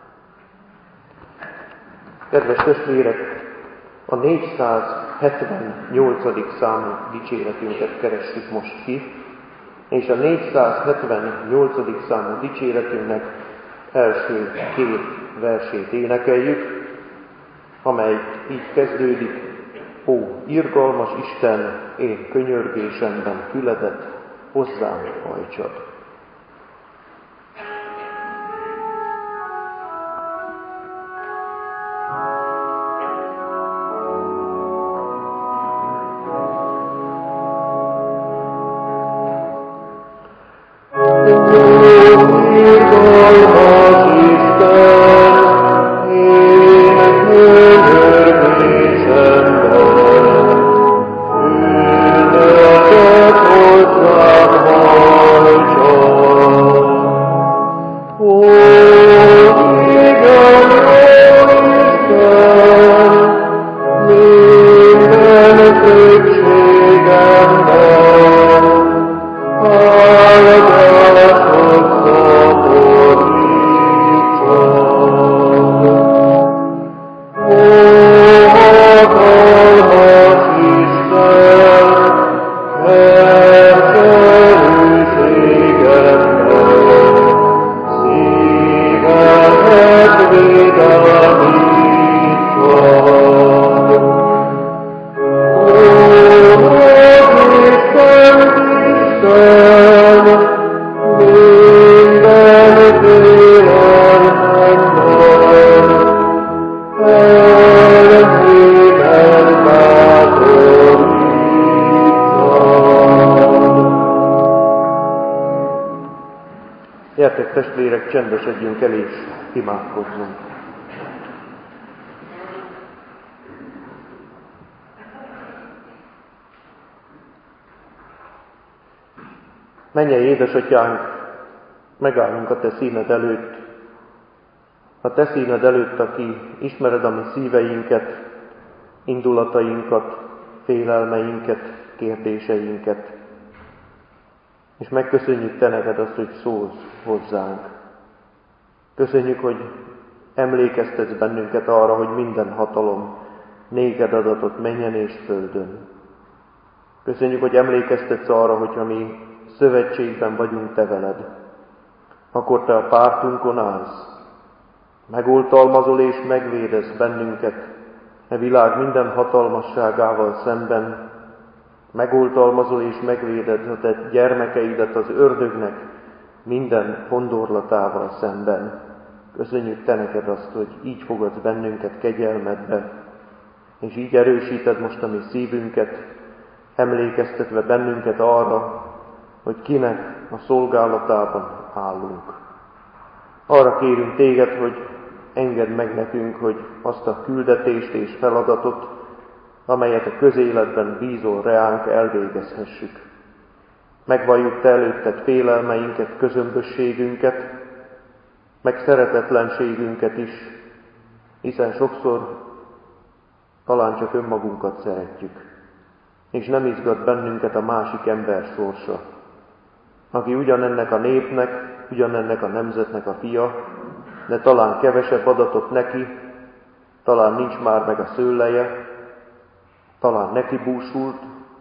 Kedves testvérek, a négyszázhetvennyolcadik számú dicséretünket keressük most ki, és a négyszázhetvennyolcadik számú dicséretünknek első két versét énekeljük, amely így kezdődik: Ó, irgalmas Isten, én könyörgésemben füledet hozzám hajtsad. Gyertek, testvérek, csendesedjünk el és imádkozzunk. Mennyei édesatyánk, megállunk a te színed előtt, a te színed előtt, aki ismered a mi szíveinket, indulatainkat, félelmeinket, kérdéseinket. És megköszönjük te neked azt, hogy szólsz hozzánk. Köszönjük, hogy emlékeztetsz bennünket arra, hogy minden hatalom néked adatott mennyen és földön. Köszönjük, hogy emlékeztetsz arra, hogyha mi szövetségben vagyunk te veled, akkor te a pártunkon állsz, megoltalmazol és megvédesz bennünket a világ minden hatalmasságával szemben, megoltalmazol és megvéded a te gyermekeidet az ördögnek minden kondorlatával szemben. Köszönjük te neked azt, hogy így fogadsz bennünket kegyelmedbe, és így erősíted most a mi szívünket, emlékeztetve bennünket arra, hogy kinek a szolgálatában állunk. Arra kérünk téged, hogy engedd meg nekünk, hogy azt a küldetést és feladatot, amelyet a közéletben bízol reánk, elvégezhessük. Megvalljuk te előtted félelmeinket, közömbösségünket, meg szeretetlenségünket is, hiszen sokszor talán csak önmagunkat szeretjük, és nem izgat bennünket a másik ember sorsa, aki ugyanennek a népnek, ugyanennek a nemzetnek a fia, de talán kevesebb adatot neki, talán nincs már meg a szőleje, talán neki búsult,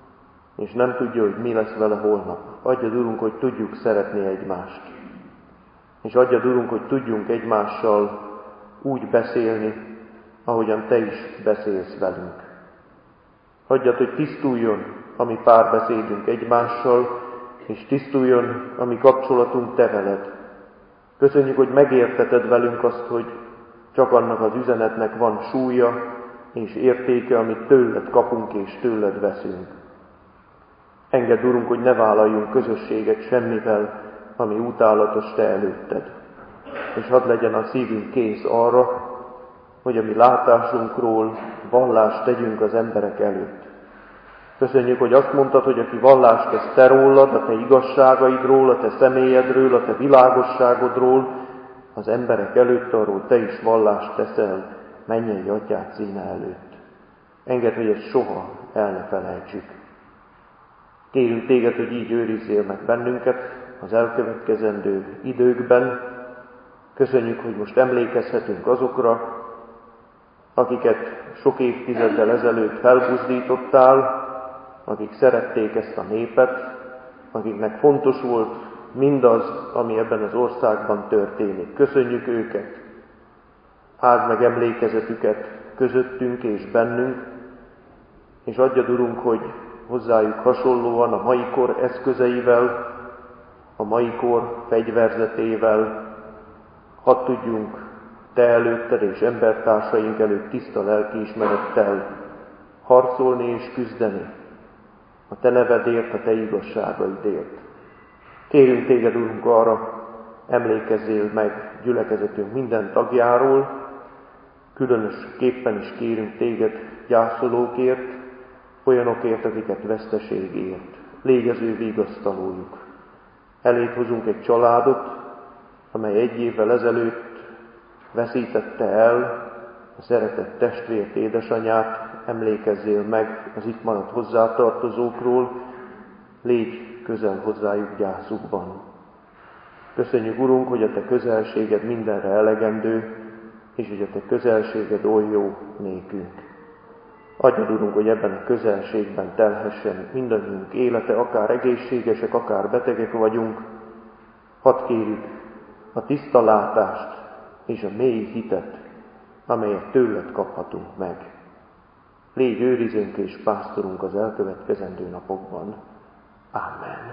és nem tudja, hogy mi lesz vele holnap. Adjad, Urunk, hogy tudjuk szeretni egymást. És adjad, Urunk, hogy tudjunk egymással úgy beszélni, ahogyan te is beszélsz velünk. Adjad, hogy tisztuljon a mi párbeszédünk egymással, és tisztuljon a mi kapcsolatunk te veled. Köszönjük, hogy megérteted velünk azt, hogy csak annak az üzenetnek van súlya és értéke, amit tőled kapunk és tőled veszünk. Engedd, Urunk, hogy ne vállaljunk közösséget semmivel, ami utálatos te előtted. És hadd legyen a szívünk kész arra, hogy a mi látásunkról vallást tegyünk az emberek előtt. Köszönjük, hogy azt mondtad, hogy aki vallást tesz te rólad, a te igazságaidról, a te személyedről, a te világosságodról, az emberek előtt arról te is vallást teszel mennyei atyád színe előtt. Engedd, hogy ezt soha el ne felejtsük. Kérünk téged, hogy így őrizzél meg bennünket az elkövetkezendő időkben. Köszönjük, hogy most emlékezhetünk azokra, akiket sok évtizeddel ezelőtt felbuzdítottál, akik szerették ezt a népet, akiknek fontos volt mindaz, ami ebben az országban történik. Köszönjük őket, áld meg emlékezetüket közöttünk és bennünk, és adjad, Urunk, hogy hozzájuk hasonlóan a mai kor eszközeivel, a mai kor fegyverzetével, hadd tudjunk Te előtted és embertársaink előtt tiszta lelkiismerettel harcolni és küzdeni a Te nevedért, a Te igazságaidért. Kérünk téged, Urunk, arra, emlékezzél meg gyülekezetünk minden tagjáról, különösképpen is kérünk téged gyászolókért, olyanokért, akiket veszteségért. Légy az ő vigasztalójuk. Eléd hozunk egy családot, amely egy évvel ezelőtt veszítette el a szeretett testvért, édesanyát, emlékezzél meg az itt maradt hozzátartozókról, légy közel hozzájuk gyászukban. Köszönjük, Urunk, hogy a Te közelséged mindenre elegendő, és hogy a Te közelséged oly jó nékünk. Adjad, Urunk, hogy ebben a közelségben telhessen mindannyiunk élete, akár egészségesek, akár betegek vagyunk. Hadd kérjük a tiszta látást és a mély hitet, amelyet tőled kaphatunk meg. Légy őrizőnk és pásztorunk az elkövetkezendő napokban. Ámen.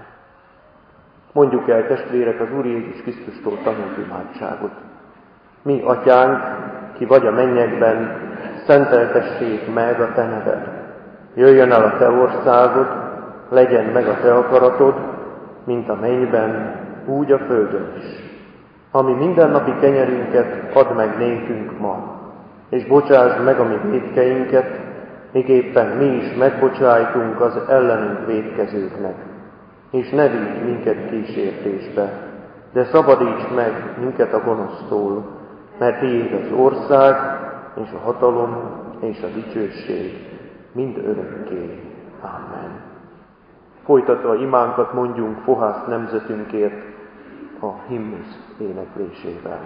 Mondjuk el, testvérek, az Úr Jézus Krisztustól tanult imádságot. Mi, Atyánk, ki vagy a mennyekben, szenteltessék meg a Te neved. Jöjjön el a Te országod, legyen meg a Te akaratod, mint a mennyben, úgy a földön is. Ami mindennapi kenyerünket add meg nékünk ma, és bocsásd meg a mi vétkeinket, miképpen mi is megbocsájtunk az ellenünk vétkezőknek. És ne vigy minket kísértésbe, de szabadíts meg minket a gonosztól, mert tiéd az ország, és a hatalom, és a dicsőség mind örökké. Amen. Folytatva imánkat mondjunk fohász nemzetünkért a himnusz éneklésével.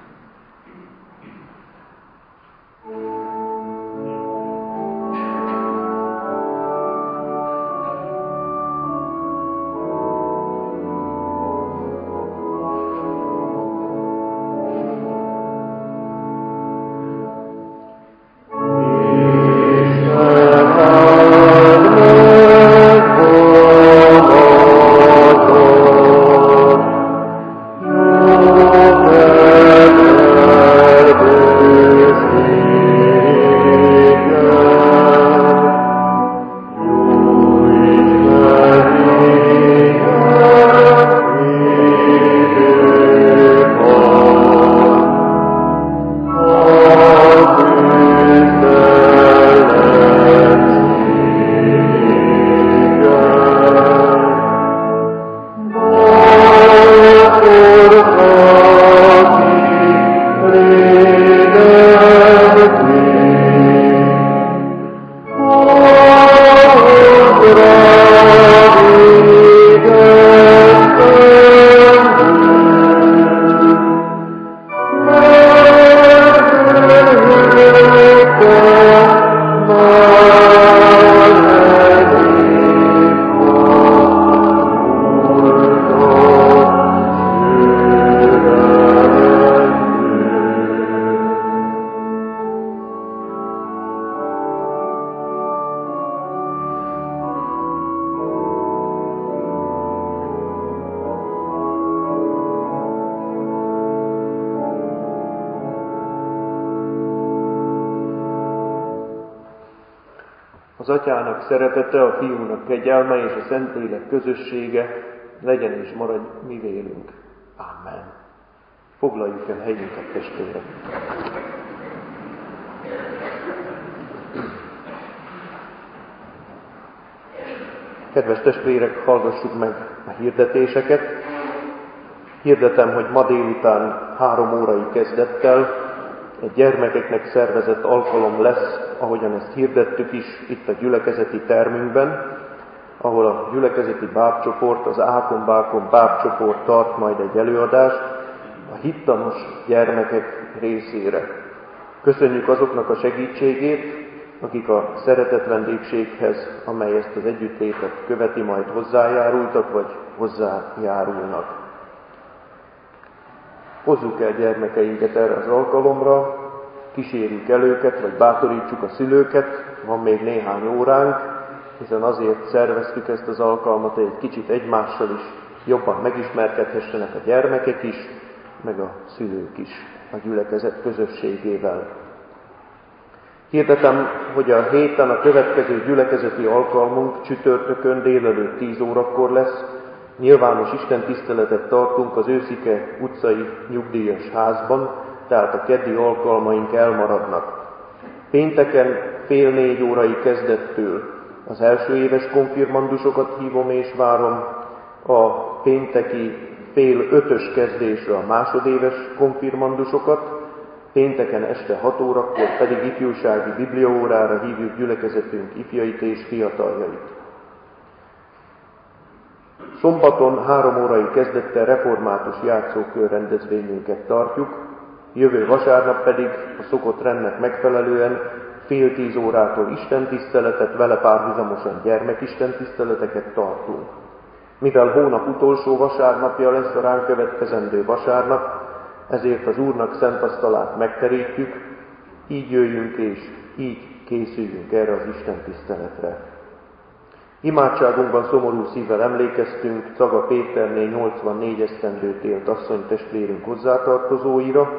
Az Atyának szeretete, a Fiúnak kegyelme és a Szentlélek közössége legyen és maradj mi vélünk. Amen. Foglaljuk el helyünket, testvérek. Kedves testvérek, hallgassuk meg a hirdetéseket. Hirdetem, hogy ma délután három órai kezdettel egy gyermekeknek szervezett alkalom lesz, ahogyan ezt hirdettük is itt a gyülekezeti termünkben. ahol a gyülekezeti bábcsoport, az Ákon-Bákon bábcsoport tart majd egy előadást a hittanos gyermekek részére. Köszönjük azoknak a segítségét, akik a szeretet vendégséghez, amely ezt az együttlétet követi, majd hozzájárultak, vagy hozzájárulnak. Hozzuk el gyermekeinket erre az alkalomra, kísérjük el őket, vagy bátorítsuk a szülőket, van még néhány óránk, hiszen azért szerveztük ezt az alkalmat, hogy egy kicsit egymással is jobban megismerkedhessenek a gyermekek is, meg a szülők is a gyülekezet közösségével. Hirdetem, hogy a héten a következő gyülekezeti alkalmunk csütörtökön délelőtt tíz órakor lesz. Nyilvános istentiszteletet tartunk az Őszike utcai nyugdíjas házban, tehát a keddi alkalmaink elmaradnak. Pénteken fél négy órai kezdettől az első éves konfirmandusokat hívom és várom, a pénteki fél ötös kezdésre a másodéves konfirmandusokat, pénteken este hat órakor pedig ifjúsági bibliaórára hívjuk gyülekezetünk ifjait és fiataljait. Szombaton három órai kezdettel református játszókör rendezvényünket tartjuk, jövő vasárnap pedig a szokott rendnek megfelelően fél tíz órától istentiszteletet, vele párhuzamosan gyermekistentiszteleteket tartunk. Mivel hónap utolsó vasárnapja lesz a ránk következendő vasárnap, ezért az Úrnak szent asztalát megterítjük, így jöjjünk és így készüljünk erre az istentiszteletre. Imádságunkban szomorú szívvel emlékeztünk Caga Péterné nyolcvannégy esztendőt élt asszonytestvérünk hozzátartozóira.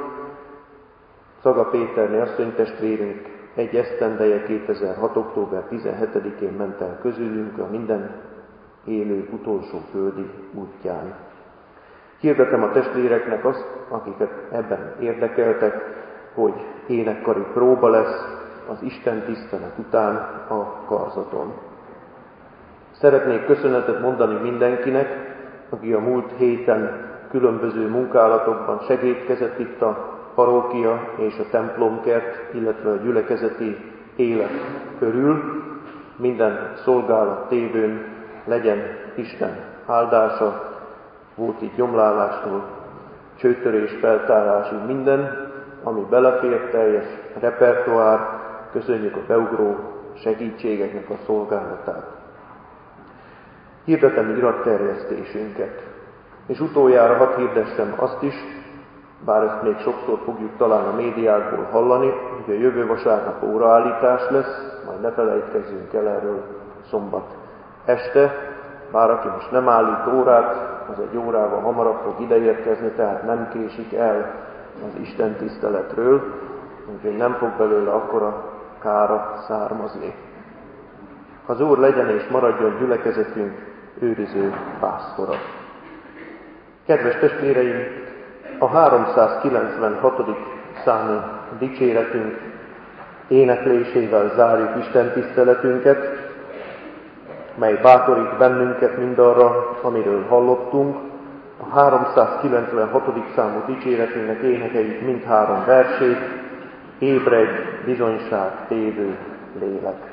Caga Péterné asszonytestvérünk egy esztendeje kétezer-hat. október tizenhetedikén ment el közülünk a minden élő utolsó földi útján. Hirdetem a testvéreknek azt, akiket ebben érdekeltek, hogy énekkari próba lesz az Isten tisztelet után a karzaton. Szeretnék köszönetet mondani mindenkinek, aki a múlt héten különböző munkálatokban segítkezett itt a parókia és a templomkert, illetve a gyülekezeti élet körül. Minden szolgálat tévőn legyen Isten áldása, volt itt gyomlálástól, csőtörés, feltárásig minden, ami belefér, teljes repertoár. Köszönjük a beugró segítségeknek a szolgálatát. Hirdetem iratterjesztésünket, és utoljára hadd hirdessem azt is, bár ezt még sokszor fogjuk talán a médiákból hallani, hogy a jövő vasárnap óraállítás lesz, majd ne felejtkezzünk el erről szombat este. Bár aki most nem állít órát, az egy órával hamarabb fog ideérkezni, tehát nem késik el az Isten tiszteletről, úgyhogy nem fog belőle akkora kára származni. Az Úr legyen és maradjon gyülekezetünk őriző pásztora. Kedves testvéreim, a háromszázkilencvenhatodik számú dicséretünk éneklésével zárjuk Isten tiszteletünket, mely bátorít bennünket mindarra, amiről hallottunk. A háromszázkilencvenhatodik számú dicséretünknek énekeljük mindhárom versét: ébredj, bizonyság tévő lélek.